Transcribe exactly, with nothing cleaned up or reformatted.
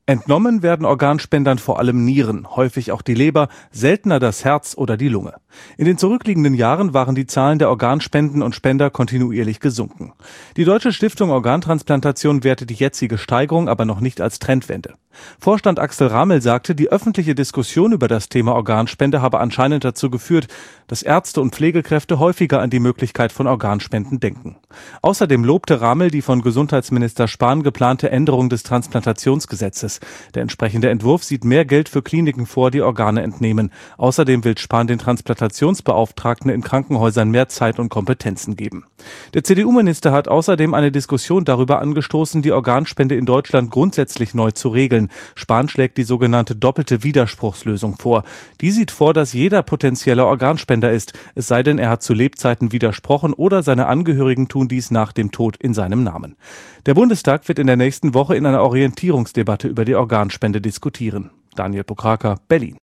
Entnommen werden Organspendern vor allem Nieren, häufig auch die Leber, seltener das Herz oder die Lunge. In den zurückliegenden Jahren waren die Zahlen der Organspenden und Spender kontinuierlich gesunken. Die Deutsche Stiftung Organtransplantation wertet die jetzige Steigerung aber noch nicht als Trendwende. Vorstand Axel Ramel sagte, die öffentliche Diskussion über das Thema Organspende habe anscheinend dazu geführt, dass Ärzte und Pflegekräfte häufiger an die Möglichkeit von Organspenden denken. Außerdem lobte Ramel die von Gesundheitsminister Spahn geplante Änderung des Transplantationsgesetzes. Der entsprechende Entwurf sieht mehr Geld für Kliniken vor, die Organe entnehmen. Außerdem will Spahn den Transplantationsbeauftragten in Krankenhäusern mehr Zeit und Kompetenzen geben. Der C D U-Minister hat außerdem eine Diskussion darüber angestoßen, die Organspende in Deutschland grundsätzlich neu zu regeln. Spahn schlägt die sogenannte doppelte Widerspruchslösung vor. Die sieht vor, dass jeder potenzielle Organspender ist, es sei denn, er hat zu Lebzeiten widersprochen oder seine Angehörigen tun dies nach dem Tod in seinem Namen. Der Bundestag wird in der nächsten Woche in einer Orientierungsdebatte über die Organspende diskutieren. Daniel Pokraka, Berlin.